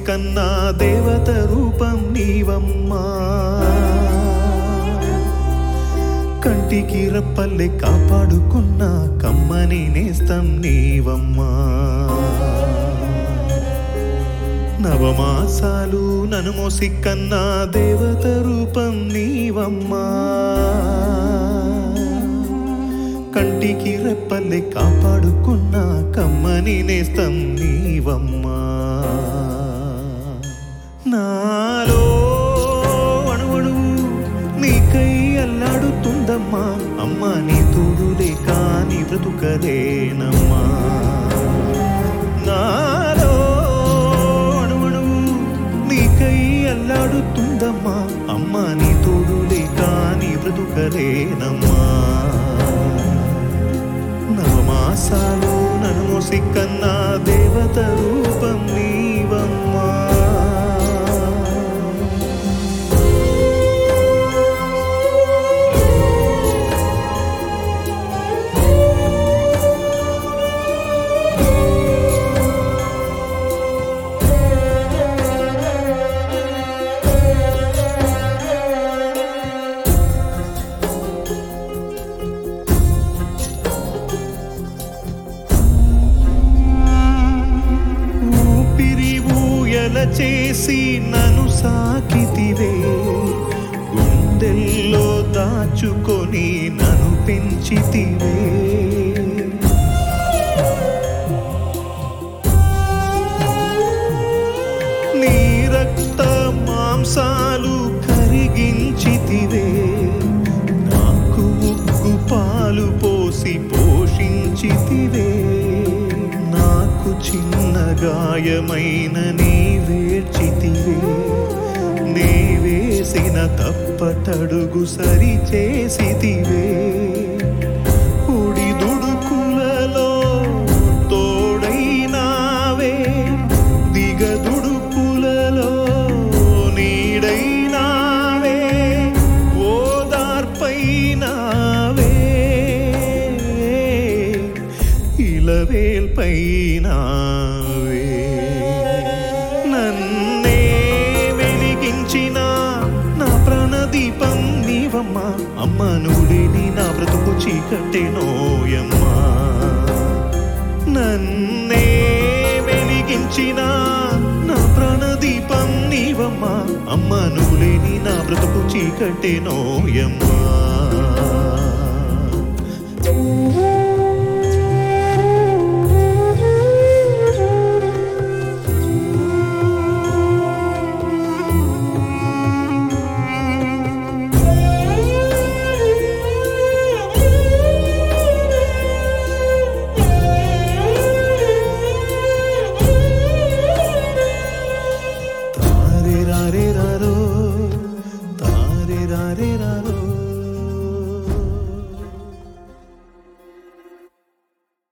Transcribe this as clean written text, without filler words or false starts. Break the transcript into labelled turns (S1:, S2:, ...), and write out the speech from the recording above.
S1: కన్నా దేవత రూపం నీవమ్మా. కంటికి రెప్పల్లే కాపాడుకున్న కమ్మని నేస్తం నీవమ్మా. నవమాసాలు నన్ను మోసి కన్నా దేవత రూపం నీవమ్మా. కంటికి రెప్పల్లే కాపాడుకున్న కమ్మని నేస్తం నీవమ్మా. నాలో అణువణువు నీకై అల్లాడుతుందమ్మా. అమ్మా నీ తోడు లేక నీ బ్రతుకలేనమ్మా. నాలో అణువణువు నీకై అల్లాడుతుందమ్మా. అమ్మా నీ తోడు లేక నీ బ్రతుకలేనమ్మా. నవమాసాలు నన్ను మోసి కన్నా దేవత రూపం నీవమ్మా. చేసి నన్ను సాకితివే, గుండెల్లో దాచుకొని నన్ను పెంచితివే. నీ రక్త మాంసాలు కరిగించితివే, నాకు ఉగ్గు పాలు పోసి పోషించితివే. నాకు చిన్న గాయమైన నీవేర్చితివే, నీ వేసిన తప్పటడుగు సరి చేసితివే. ఉడి దుడుకులలో తోడైనావే, దిగదుడుకులలో నీడైనావే, ఓదార్పైనావే, ఇలవేల్పైనావే. నన్నే వెలిగించిన నా ప్రాణదీపం నీవమ్మా. అమ్మ నువ్వులేని నా బ్రతుకు చీకటేనోయమ్మా. నన్నే వెలిగించిన నా ప్రాణదీపం నీవమ్మా. అమ్మ నువ్వులేని నా బ్రతుకు చీకటేనోయమ్మా.